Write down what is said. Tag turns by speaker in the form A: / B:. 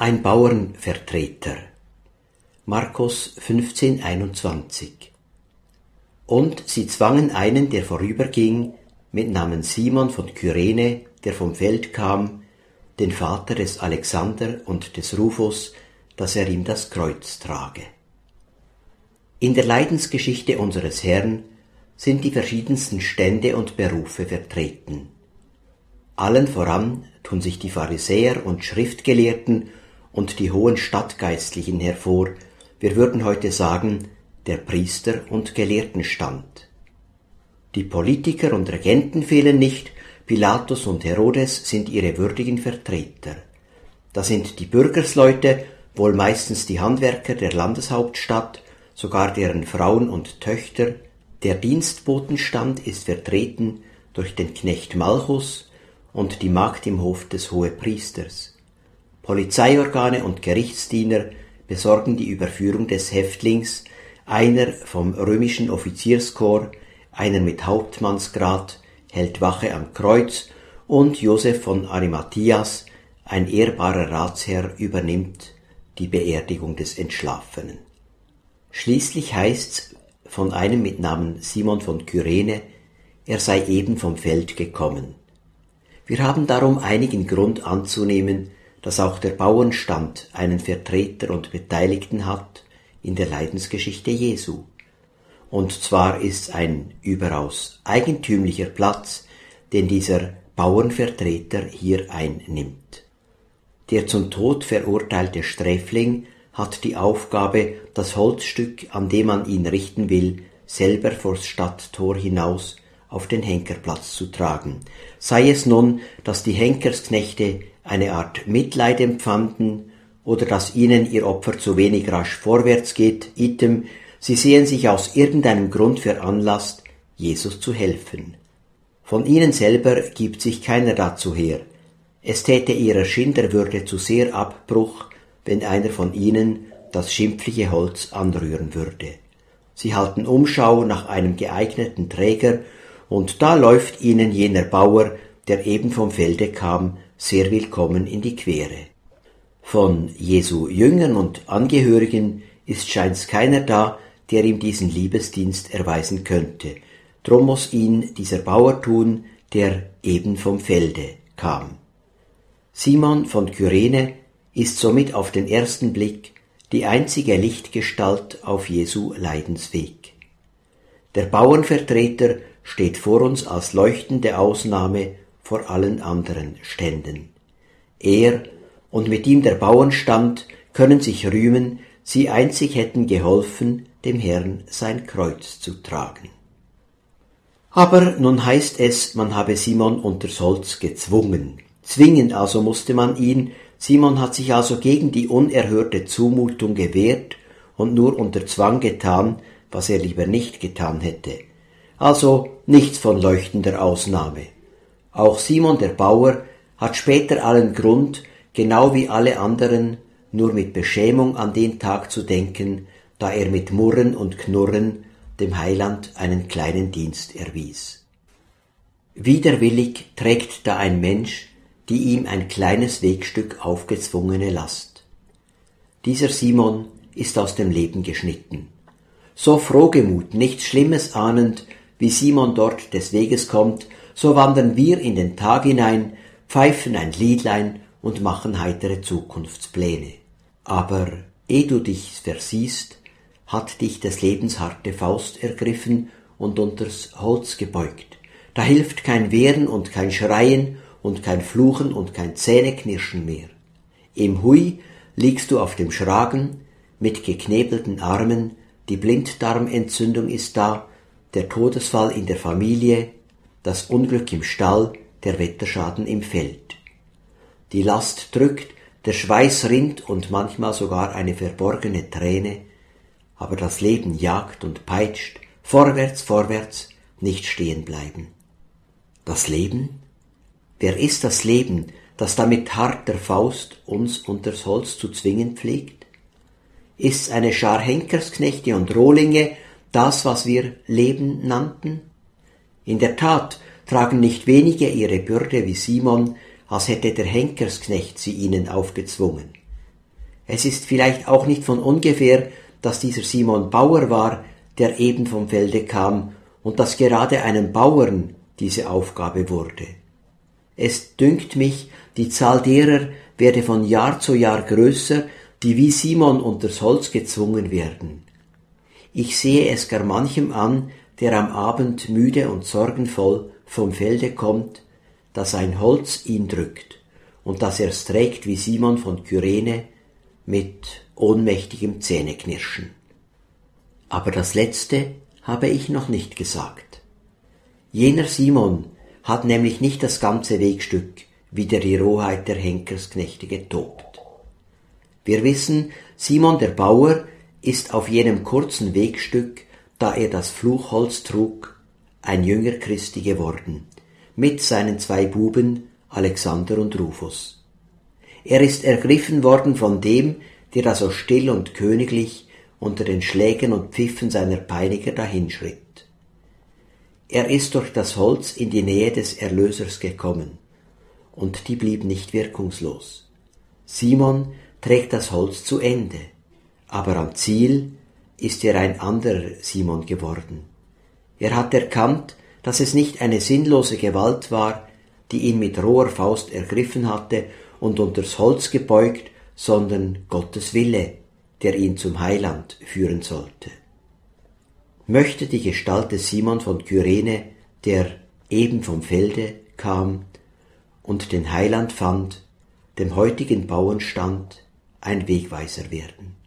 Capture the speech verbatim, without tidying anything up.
A: Ein Bauernvertreter. Markus fünfzehn einundzwanzig. Und sie zwangen einen, der vorüberging, mit Namen Simon von Kyrene, der vom Feld kam, den Vater des Alexander und des Rufus, dass er ihm das Kreuz trage. In der Leidensgeschichte unseres Herrn sind die verschiedensten Stände und Berufe vertreten. Allen voran tun sich die Pharisäer und Schriftgelehrten und die hohen Stadtgeistlichen hervor, wir würden heute sagen, der Priester- und Gelehrtenstand. Die Politiker und Regenten fehlen nicht, Pilatus und Herodes sind ihre würdigen Vertreter. Da sind die Bürgersleute, wohl meistens die Handwerker der Landeshauptstadt, sogar deren Frauen und Töchter. Der Dienstbotenstand ist vertreten durch den Knecht Malchus und die Magd im Hof des Hohepriesters. Polizeiorgane und Gerichtsdiener besorgen die Überführung des Häftlings, einer vom römischen Offizierskorps, einer mit Hauptmannsgrad, hält Wache am Kreuz und Josef von Arimathias, ein ehrbarer Ratsherr, übernimmt die Beerdigung des Entschlafenen. Schließlich heißt's von einem mit Namen Simon von Kyrene, er sei eben vom Feld gekommen. Wir haben darum einigen Grund anzunehmen, dass auch der Bauernstand einen Vertreter und Beteiligten hat in der Leidensgeschichte Jesu. Und zwar ist ein überaus eigentümlicher Platz, den dieser Bauernvertreter hier einnimmt. Der zum Tod verurteilte Sträfling hat die Aufgabe, das Holzstück, an dem man ihn richten will, selber vors Stadttor hinaus auf den Henkerplatz zu tragen. Sei es nun, dass die Henkersknechte eine Art Mitleid empfanden oder dass ihnen ihr Opfer zu wenig rasch vorwärts geht, item, sie sehen sich aus irgendeinem Grund veranlasst, Jesus zu helfen. Von ihnen selber gibt sich keiner dazu her. Es täte ihrer Schinderwürde zu sehr Abbruch, wenn einer von ihnen das schimpfliche Holz anrühren würde. Sie halten Umschau nach einem geeigneten Träger, und da läuft ihnen jener Bauer, der eben vom Felde kam, sehr willkommen in die Quere. Von Jesu Jüngern und Angehörigen ist scheint's keiner da, der ihm diesen Liebesdienst erweisen könnte. Drum muss ihn dieser Bauer tun, der eben vom Felde kam. Simon von Kyrene ist somit auf den ersten Blick die einzige Lichtgestalt auf Jesu Leidensweg. Der Bauernvertreter steht vor uns als leuchtende Ausnahme vor allen anderen Ständen. Er und mit ihm der Bauernstand können sich rühmen, sie einzig hätten geholfen, dem Herrn sein Kreuz zu tragen. Aber nun heißt es, man habe Simon unters Holz gezwungen. Zwingen also musste man ihn, Simon hat sich also gegen die unerhörte Zumutung gewehrt und nur unter Zwang getan, was er lieber nicht getan hätte. Also nichts von leuchtender Ausnahme. Auch Simon der Bauer hat später allen Grund, genau wie alle anderen, nur mit Beschämung an den Tag zu denken, da er mit Murren und Knurren dem Heiland einen kleinen Dienst erwies. Widerwillig trägt da ein Mensch die ihm ein kleines Wegstück aufgezwungene Last. Dieser Simon ist aus dem Leben geschnitten. So frohgemut, nichts Schlimmes ahnend, wie Simon dort des Weges kommt, so wandern wir in den Tag hinein, pfeifen ein Liedlein und machen heitere Zukunftspläne. Aber eh du dich versiehst, hat dich des Lebens harte Faust ergriffen und unters Holz gebeugt. Da hilft kein Wehren und kein Schreien und kein Fluchen und kein Zähneknirschen mehr. Im Hui liegst du auf dem Schragen, mit geknebelten Armen, die Blinddarmentzündung ist da, der Todesfall in der Familie, das Unglück im Stall, der Wetterschaden im Feld. Die Last drückt, der Schweiß rinnt und manchmal sogar eine verborgene Träne, aber das Leben jagt und peitscht, vorwärts, vorwärts, nicht stehen bleiben. Das Leben? Wer ist das Leben, das da mit harter Faust uns unters Holz zu zwingen pflegt? Ist's eine Schar Henkersknechte und Rohlinge, das, was wir Leben nannten? In der Tat tragen nicht wenige ihre Bürde wie Simon, als hätte der Henkersknecht sie ihnen aufgezwungen. Es ist vielleicht auch nicht von ungefähr, dass dieser Simon Bauer war, der eben vom Felde kam, und dass gerade einem Bauern diese Aufgabe wurde. Es dünkt mich, die Zahl derer werde von Jahr zu Jahr größer, die wie Simon unters Holz gezwungen werden. Ich sehe es gar manchem an, der am Abend müde und sorgenvoll vom Felde kommt, dass ein Holz ihn drückt und dass er's trägt wie Simon von Kyrene mit ohnmächtigem Zähneknirschen. Aber das Letzte habe ich noch nicht gesagt. Jener Simon hat nämlich nicht das ganze Wegstück wider die Rohheit der Henkersknechte getobt. Wir wissen, Simon der Bauer ist auf jenem kurzen Wegstück, da er das Fluchholz trug, ein Jünger Christi geworden, mit seinen zwei Buben Alexander und Rufus. Er ist ergriffen worden von dem, der da so still und königlich unter den Schlägen und Pfiffen seiner Peiniger dahinschritt. Er ist durch das Holz in die Nähe des Erlösers gekommen, und die blieb nicht wirkungslos. Simon trägt das Holz zu Ende, aber am Ziel ist er ein anderer Simon geworden. Er hat erkannt, dass es nicht eine sinnlose Gewalt war, die ihn mit roher Faust ergriffen hatte und unters Holz gebeugt, sondern Gottes Wille, der ihn zum Heiland führen sollte. Möchte die Gestalt des Simon von Kyrene, der eben vom Felde kam und den Heiland fand, dem heutigen Bauernstand ein Wegweiser werden.